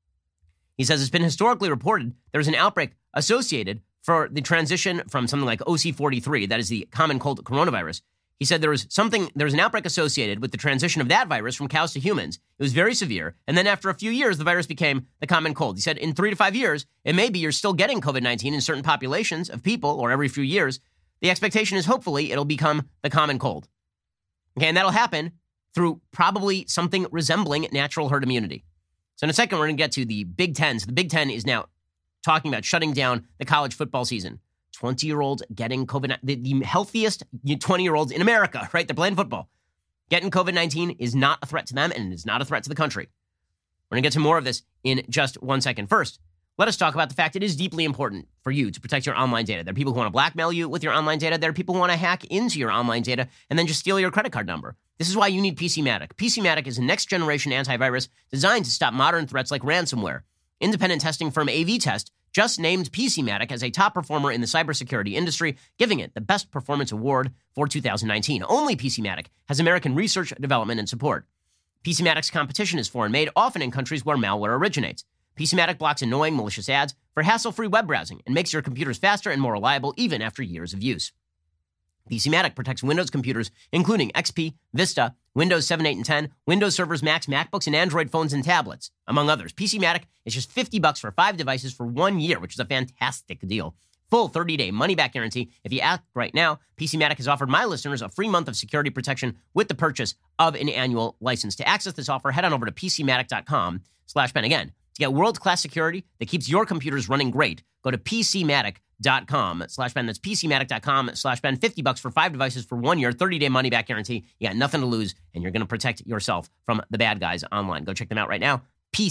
He says it's been historically reported there's an outbreak associated for the transition from something like OC43, that is the common cold coronavirus. He said there was an outbreak associated with the transition of that virus from cows to humans. It was very severe. And then after a few years, the virus became the common cold. He said in 3 to 5 years, it may be you're still getting COVID-19 in certain populations of people or every few years. The expectation is hopefully it'll become the common cold. Okay, and that'll happen through probably something resembling natural herd immunity. So in a second, we're going to get to the Big Ten. So the Big Ten is now talking about shutting down the college football season. 20-year-olds getting COVID, the healthiest 20-year-olds in America, right? They're playing football. Getting COVID-19 is not a threat to them, and it is not a threat to the country. We're going to get to more of this in just 1 second. First, let us talk about the fact it is deeply important for you to protect your online data. There are people who want to blackmail you with your online data. There are people who want to hack into your online data and then just steal your credit card number. This is why you need PCMatic. PCMatic is a next-generation antivirus designed to stop modern threats like ransomware. Independent testing firm AV-Test just named PCMatic as a top performer in the cybersecurity industry, giving it the Best Performance Award for 2019. Only PCMatic has American research, development, and support. PCMatic's competition is foreign-made, often in countries where malware originates. PCMatic blocks annoying, malicious ads for hassle-free web browsing and makes your computers faster and more reliable even after years of use. PCMatic protects Windows computers, including XP, Vista, Windows 7, 8, and 10, Windows servers, Macs, MacBooks, and Android phones and tablets, among others. PCMatic is just $50 for 5 devices for 1 year, which is a fantastic deal. Full 30-day money-back guarantee. If you act right now, PCMatic has offered my listeners a free month of security protection with the purchase of an annual license. To access this offer, head on over to PCMatic.com/Ben. Again, to get world-class security that keeps your computers running great, go to PCMatic.com/Ben. That's PCMatic.com/Ben. $50 for 5 devices for 1 year, 30-day money-back guarantee. You got nothing to lose, and you're going to protect yourself from the bad guys online. Go check them out right now.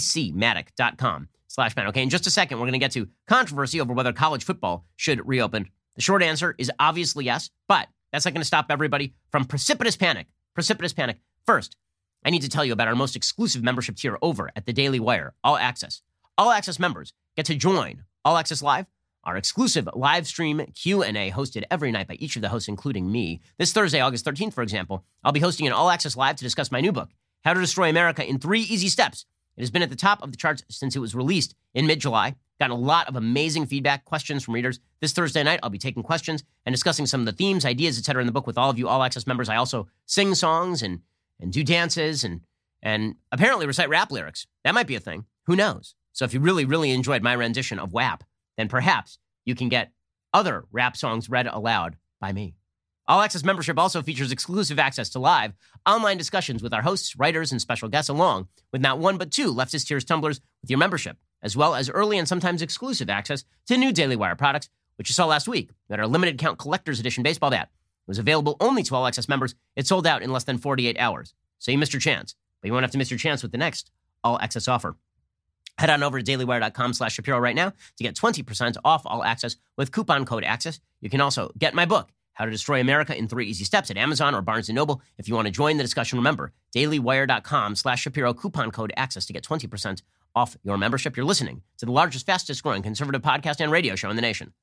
PCMatic.com/Ben. Okay, in just a second, we're going to get to controversy over whether college football should reopen. The short answer is obviously yes, but that's not going to stop everybody from precipitous panic. Precipitous panic. First, I need to tell you about our most exclusive membership tier over at the Daily Wire, All Access. All Access members get to join All Access Live, our exclusive live stream Q&A hosted every night by each of the hosts, including me. This Thursday, August 13th, for example, I'll be hosting an All Access Live to discuss my new book, How to Destroy America in 3 Easy Steps. It has been at the top of the charts since it was released in mid-July. Gotten a lot of amazing feedback, questions from readers. This Thursday night, I'll be taking questions and discussing some of the themes, ideas, etc. in the book with all of you All Access members. I also sing songs and do dances and apparently recite rap lyrics. That might be a thing. Who knows? So if you really, really enjoyed my rendition of WAP, then perhaps you can get other rap songs read aloud by me. All Access membership also features exclusive access to live, online discussions with our hosts, writers, and special guests, along with not one but two Leftist Tears tumblers with your membership, as well as early and sometimes exclusive access to new Daily Wire products, which you saw last week at our limited count collector's edition baseball bat. It was available only to All Access members. It sold out in less than 48 hours. So you missed your chance, but you won't have to miss your chance with the next All Access offer. Head on over to dailywire.com/Shapiro right now to get 20% off All Access with coupon code ACCESS. You can also get my book, How to Destroy America in 3 Easy Steps, at Amazon or Barnes & Noble. If you want to join the discussion, remember, dailywire.com/Shapiro, coupon code ACCESS to get 20% off your membership. You're listening to the largest, fastest growing conservative podcast and radio show in the nation.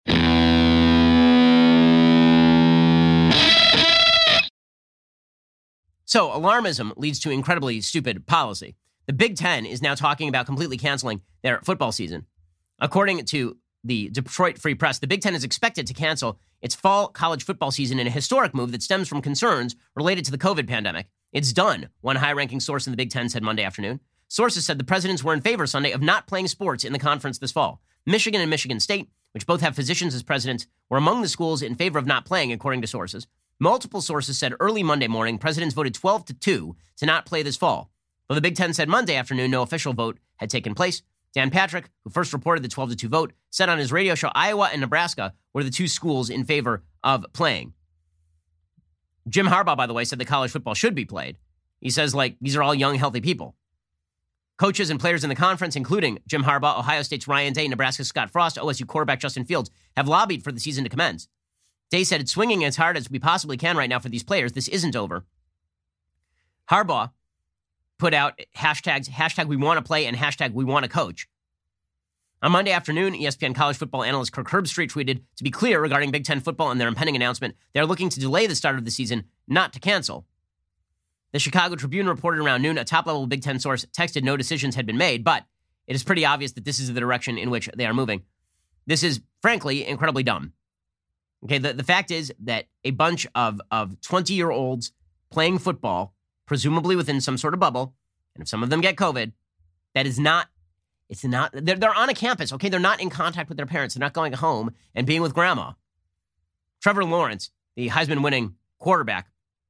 So alarmism leads to incredibly stupid policy. The Big Ten is now talking about completely canceling their football season. According to the Detroit Free Press, the Big Ten is expected to cancel its fall college football season in a historic move that stems from concerns related to the COVID pandemic. It's done, one high-ranking source in the Big Ten said Monday afternoon. Sources said the presidents were in favor Sunday of not playing sports in the conference this fall. Michigan and Michigan State, which both have physicians as presidents, were among the schools in favor of not playing, according to sources. Multiple sources said early Monday morning, presidents voted 12-2 to not play this fall. Though the Big Ten said Monday afternoon no official vote had taken place. Dan Patrick, who first reported the 12-2 vote, said on his radio show Iowa and Nebraska were the two schools in favor of playing. Jim Harbaugh, by the way, said that college football should be played. He says, these are all young, healthy people. Coaches and players in the conference, including Jim Harbaugh, Ohio State's Ryan Day, Nebraska's Scott Frost, OSU quarterback Justin Fields, have lobbied for the season to commence. Day said, it's swinging as hard as we possibly can right now for these players. This isn't over. Harbaugh put out hashtags, hashtag we want to play and hashtag we want to coach. On Monday afternoon, ESPN college football analyst Kirk Herbstreit tweeted, to be clear regarding Big Ten football and their impending announcement, they're looking to delay the start of the season, not to cancel. The Chicago Tribune reported around noon a top-level Big Ten source texted no decisions had been made, but it is pretty obvious that this is the direction in which they are moving. This is, frankly, incredibly dumb. Okay, the fact is that a bunch of 20-year-olds playing football, presumably within some sort of bubble, and if some of them get COVID, that is not, they're on a campus, okay? They're not in contact with their parents. They're not going home and being with grandma. Trevor Lawrence, the Heisman-winning quarterback,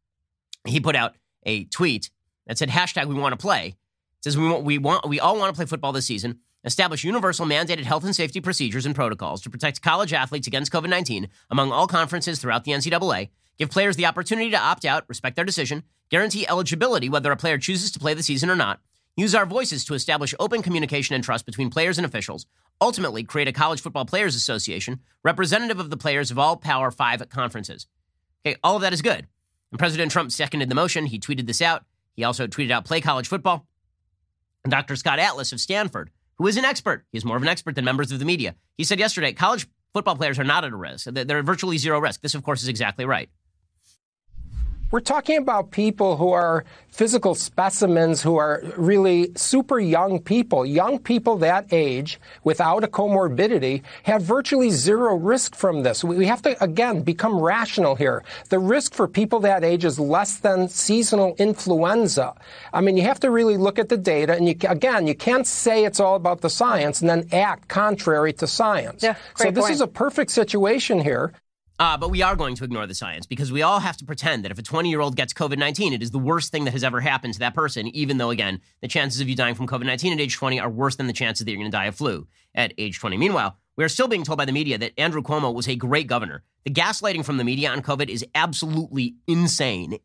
he put out a tweet that said, hashtag we want to play. It says, we all want to play football this season, establish universal mandated health and safety procedures and protocols to protect college athletes against COVID-19 among all conferences throughout the NCAA, give players the opportunity to opt out, respect their decision, guarantee eligibility whether a player chooses to play the season or not, use our voices to establish open communication and trust between players and officials, ultimately create a college football players association representative of the players of all Power 5 conferences. Okay, all of that is good. And President Trump seconded the motion. He tweeted this out. He also tweeted out, play college football. And Dr. Scott Atlas of Stanford, who is an expert, he's more of an expert than members of the media, he said yesterday, college football players are not at a risk. They're at virtually zero risk. This, of course, is exactly right. We're talking about people who are physical specimens, who are really super young people that age without a comorbidity have virtually zero risk from this. We have to, again, become rational here. The risk for people that age is less than seasonal influenza. I mean, you have to really look at the data. And you can't say it's all about the science and then act contrary to science. Yeah, so this is a perfect situation here. But we are going to ignore the science because we all have to pretend that if a 20-year-old gets COVID-19, it is the worst thing that has ever happened to that person, even though, again, the chances of you dying from COVID-19 at age 20 are worse than the chances that you're going to die of flu at age 20. Meanwhile, we are still being told by the media that Andrew Cuomo was a great governor. The gaslighting from the media on COVID is absolutely insane.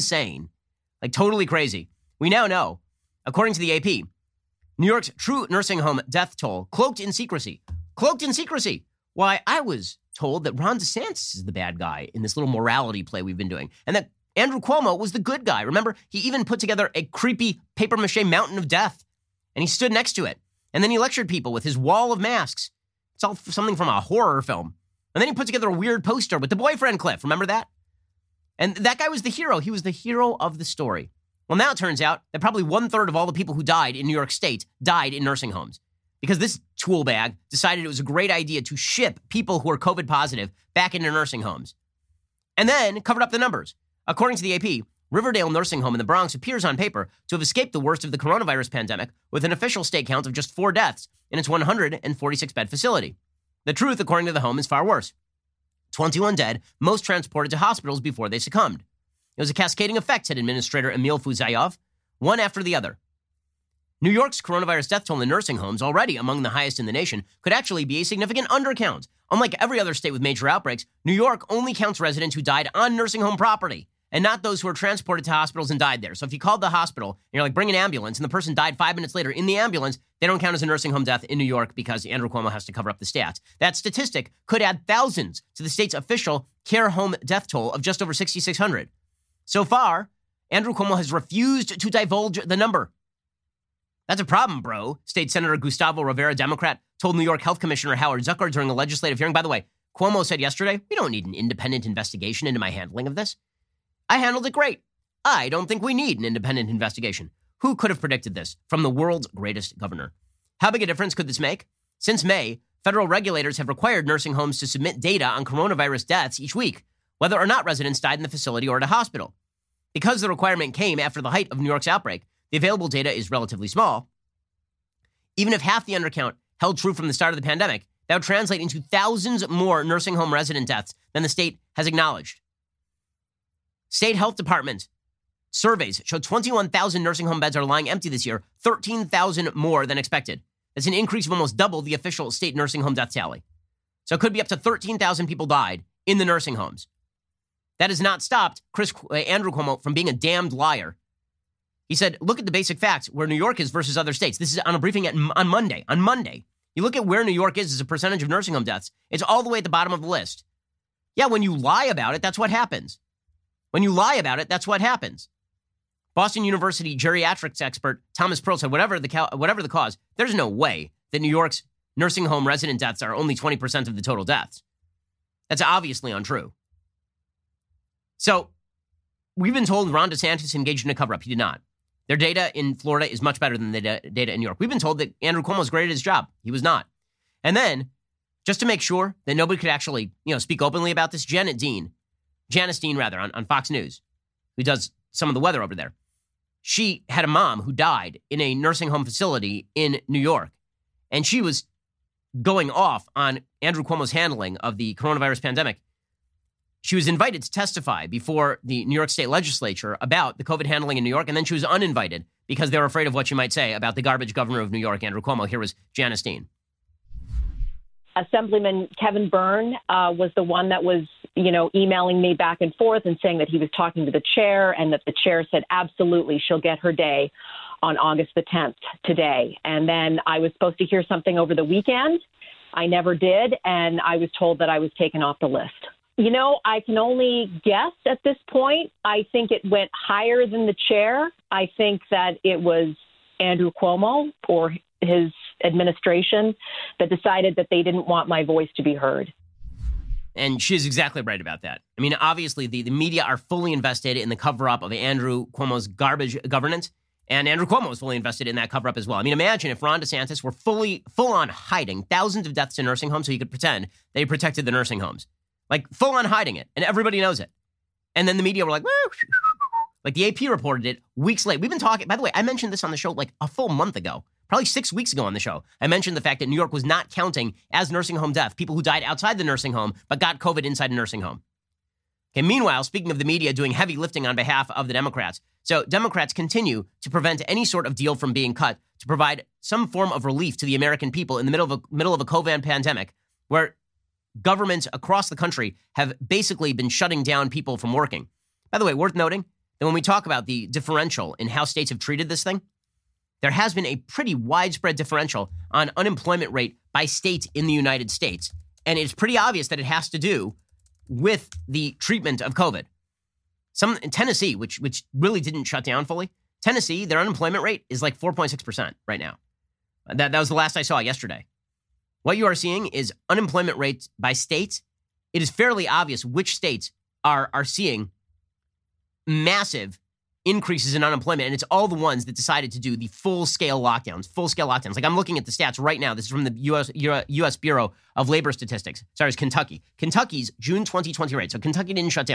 Like totally crazy. We now know, according to the AP, New York's true nursing home death toll cloaked in secrecy. Why, I was told that Ron DeSantis is the bad guy in this little morality play we've been doing, and that Andrew Cuomo was the good guy. Remember, he even put together a creepy papier-mâché mountain of death, and he stood next to it. And then he lectured people with his wall of masks. It's all something from a horror film. And then he put together a weird poster with the boyfriend Cliff. Remember that? And that guy was the hero. He was the hero of the story. Well, now it turns out that probably 1/3 of all the people who died in New York State died in nursing homes. Because this tool bag decided it was a great idea to ship people who are COVID positive back into nursing homes. And then covered up the numbers. According to the AP, Riverdale Nursing Home in the Bronx appears on paper to have escaped the worst of the coronavirus pandemic with an official state count of just 4 deaths in its 146-bed facility. The truth, according to the home, is far worse. 21 dead, most transported to hospitals before they succumbed. It was a cascading effect, said Administrator Emil Fuzayov, one after the other. New York's coronavirus death toll in nursing homes, already among the highest in the nation, could actually be a significant undercount. Unlike every other state with major outbreaks, New York only counts residents who died on nursing home property and not those who were transported to hospitals and died there. So if you called the hospital and you're like, bring an ambulance, and the person died 5 minutes later in the ambulance, they don't count as a nursing home death in New York because Andrew Cuomo has to cover up the stats. That statistic could add thousands to the state's official care home death toll of just over 6,600. So far, Andrew Cuomo has refused to divulge the number. That's a problem, bro, State Senator Gustavo Rivera, Democrat, told New York Health Commissioner Howard Zucker during a legislative hearing. By the way, Cuomo said yesterday, we don't need an independent investigation into my handling of this. I handled it great. I don't think we need an independent investigation. Who could have predicted this from the world's greatest governor? How big a difference could this make? Since May, federal regulators have required nursing homes to submit data on coronavirus deaths each week, whether or not residents died in the facility or at a hospital. Because the requirement came after the height of New York's outbreak, the available data is relatively small. Even if half the undercount held true from the start of the pandemic, that would translate into thousands more nursing home resident deaths than the state has acknowledged. State health department surveys show 21,000 nursing home beds are lying empty this year, 13,000 more than expected. That's an increase of almost double the official state nursing home death tally. So it could be up to 13,000 people died in the nursing homes. That has not stopped Andrew Cuomo from being a damned liar. He said, look at the basic facts where New York is versus other states. This is on a briefing on Monday. On Monday, you look at where New York is as a percentage of nursing home deaths. It's all the way at the bottom of the list. Yeah, when you lie about it, that's what happens. When you lie about it, that's what happens. Boston University geriatrics expert Thomas Pearl said, whatever the cause, there's no way that New York's nursing home resident deaths are only 20% of the total deaths. That's obviously untrue. So we've been told Ron DeSantis engaged in a cover-up. He did not. Their data in Florida is much better than the data in New York. We've been told that Andrew Cuomo was great at his job. He was not. And then, just to make sure that nobody could actually, speak openly about this, Janice Dean on Fox News, who does some of the weather over there. She had a mom who died in a nursing home facility in New York. And she was going off on Andrew Cuomo's handling of the coronavirus pandemic. She was invited to testify before the New York State Legislature about the COVID handling in New York, and then she was uninvited because they were afraid of what she might say about the garbage governor of New York, Andrew Cuomo. Here was Janice Dean. Assemblyman Kevin Byrne was the one that was, emailing me back and forth and saying that he was talking to the chair and that the chair said, absolutely, she'll get her day on August the 10th today. And then I was supposed to hear something over the weekend. I never did, and I was told that I was taken off the list. I can only guess at this point. I think it went higher than the chair. I think that it was Andrew Cuomo or his administration that decided that they didn't want my voice to be heard. And she's exactly right about that. I mean, obviously, the media are fully invested in the cover-up of Andrew Cuomo's garbage governance, and Andrew Cuomo is fully invested in that cover-up as well. I mean, imagine if Ron DeSantis were full-on hiding thousands of deaths in nursing homes so he could pretend they protected the nursing homes. Like, full-on hiding it, and everybody knows it. And then the media were like, like the AP reported it weeks late. We've been talking, by the way, I mentioned this on the show like a full month ago, probably 6 weeks ago on the show. I mentioned the fact that New York was not counting as nursing home death people who died outside the nursing home but got COVID inside a nursing home. Okay, meanwhile, speaking of the media doing heavy lifting on behalf of the Democrats, so Democrats continue to prevent any sort of deal from being cut to provide some form of relief to the American people in the middle of a COVID pandemic where governments across the country have basically been shutting down people from working. By the way, worth noting that when we talk about the differential in how states have treated this thing, there has been a pretty widespread differential on unemployment rate by state in the United States. And it's pretty obvious that it has to do with the treatment of COVID. In Tennessee, which really didn't shut down fully, Tennessee, their unemployment rate is like 4.6% right now. That was the last I saw yesterday. What you are seeing is unemployment rates by states. It is fairly obvious which states are seeing massive increases in unemployment, and it's all the ones that decided to do the full-scale lockdowns. Like I'm looking at the stats right now. This is from the U.S. Bureau of Labor Statistics. Sorry, it's Kentucky. Kentucky's June 2020 rate. So Kentucky didn't shut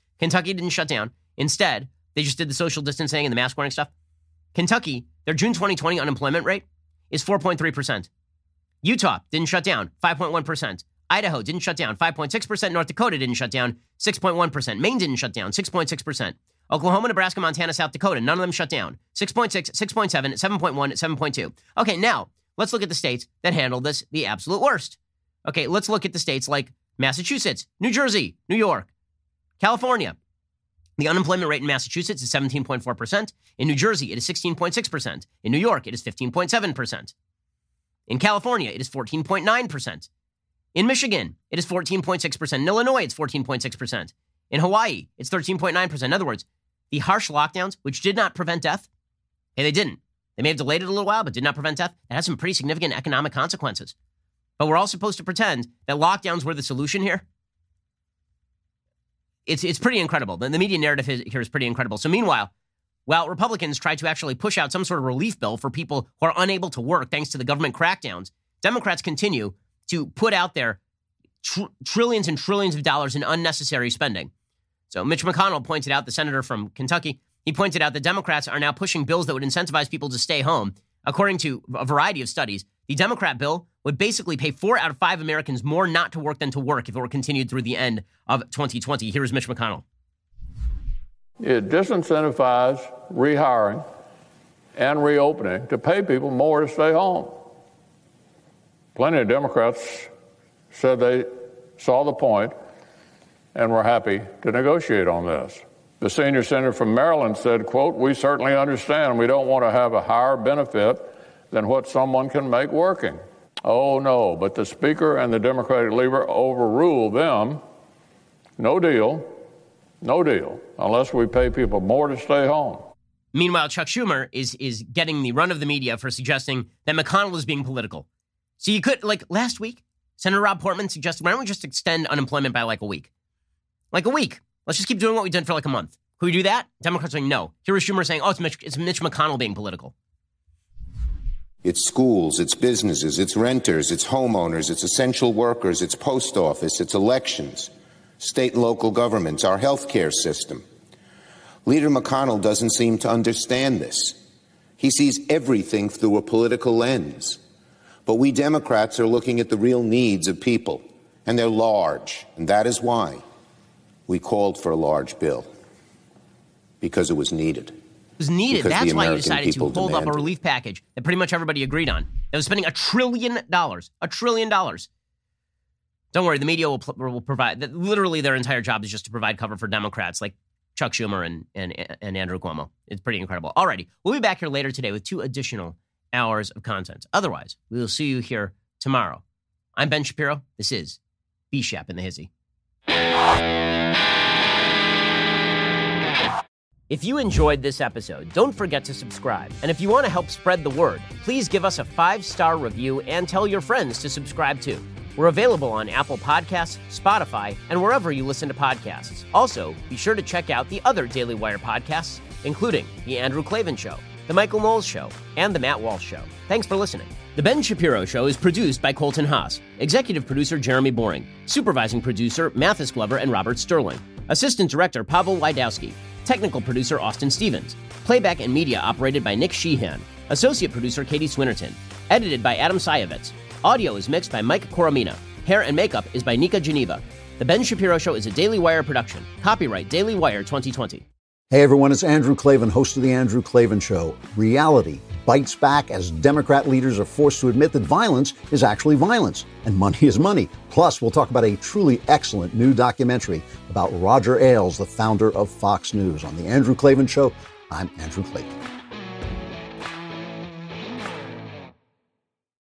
down. Instead, they just did the social distancing and the mask wearing stuff. Kentucky, their June 2020 unemployment rate is 4.3%. Utah didn't shut down, 5.1%. Idaho didn't shut down, 5.6%. North Dakota didn't shut down, 6.1%. Maine didn't shut down, 6.6%. Oklahoma, Nebraska, Montana, South Dakota, none of them shut down. 6.6, 6.7, 7.1, 7.2. Okay, now let's look at the states that handled this the absolute worst. Okay, let's look at the states like Massachusetts, New Jersey, New York, California. The unemployment rate in Massachusetts is 17.4%. In New Jersey, it is 16.6%. In New York, it is 15.7%. In California, it is 14.9%. In Michigan, it is 14.6%. In Illinois, it's 14.6%. In Hawaii, it's 13.9%. In other words, the harsh lockdowns, which did not prevent death, they didn't. They may have delayed it a little while, but did not prevent death. That has some pretty significant economic consequences. But we're all supposed to pretend that lockdowns were the solution here. It's pretty incredible. The media narrative here is pretty incredible. So meanwhile, while Republicans try to actually push out some sort of relief bill for people who are unable to work thanks to the government crackdowns, Democrats continue to put out there trillions and trillions of dollars in unnecessary spending. So Mitch McConnell pointed out, the senator from Kentucky, he pointed out that Democrats are now pushing bills that would incentivize people to stay home. According to a variety of studies, the Democrat bill would basically pay 4 out of 5 Americans more not to work than to work if it were continued through the end of 2020. Here's Mitch McConnell. It disincentivizes rehiring and reopening to pay people more to stay home. Plenty of Democrats said they saw the point and were happy to negotiate on this. The senior senator from Maryland said, quote, "We certainly understand we don't want to have a higher benefit than what someone can make working." Oh, no, but the Speaker and the Democratic leader overruled them. No deal, unless we pay people more to stay home. Meanwhile, Chuck Schumer is getting the run of the media for suggesting that McConnell is being political. So you could, like last week, Senator Rob Portman suggested, why don't we just extend unemployment by like a week? Like a week. Let's just keep doing what we did for like a month. Could we do that? Democrats are saying no. Here was Schumer saying, it's Mitch McConnell being political. It's schools, it's businesses, it's renters, it's homeowners, it's essential workers, it's post office, it's elections, state and local governments, our healthcare system. Leader McConnell doesn't seem to understand this. He sees everything through a political lens. But we Democrats are looking at the real needs of people, and they're large, and that is why we called for a large bill, because it was needed. It was needed. That's why you decided to hold up a relief package that pretty much everybody agreed on. That was spending $1 trillion. $1 trillion. Don't worry, the media will provide. Literally, their entire job is just to provide cover for Democrats like Chuck Schumer and Andrew Cuomo. It's pretty incredible. Alrighty, we'll be back here later today with 2 additional hours of content. Otherwise, we will see you here tomorrow. I'm Ben Shapiro. This is B-Shap in the Hizzy. If you enjoyed this episode, don't forget to subscribe. And if you want to help spread the word, please give us a 5-star review and tell your friends to subscribe too. We're available on Apple Podcasts, Spotify, and wherever you listen to podcasts. Also, be sure to check out the other Daily Wire podcasts, including The Andrew Klavan Show, The Michael Knowles Show, and The Matt Walsh Show. Thanks for listening. The Ben Shapiro Show is produced by Colton Haas, executive producer Jeremy Boring, supervising producer Mathis Glover and Robert Sterling, assistant director Pavel Wydowski, technical producer Austin Stevens, playback and media operated by Nick Sheehan, associate producer Katie Swinnerton, edited by Adam Sayevitz. Audio is mixed by Mike Coromina. Hair and makeup is by Nika Geneva. The Ben Shapiro Show is a Daily Wire production. Copyright Daily Wire 2020. Hey everyone, it's Andrew Klavan, host of The Andrew Klavan Show. Reality bites back as Democrat leaders are forced to admit that violence is actually violence, and money is money. Plus, we'll talk about a truly excellent new documentary about Roger Ailes, the founder of Fox News. On The Andrew Klavan Show, I'm Andrew Klavan.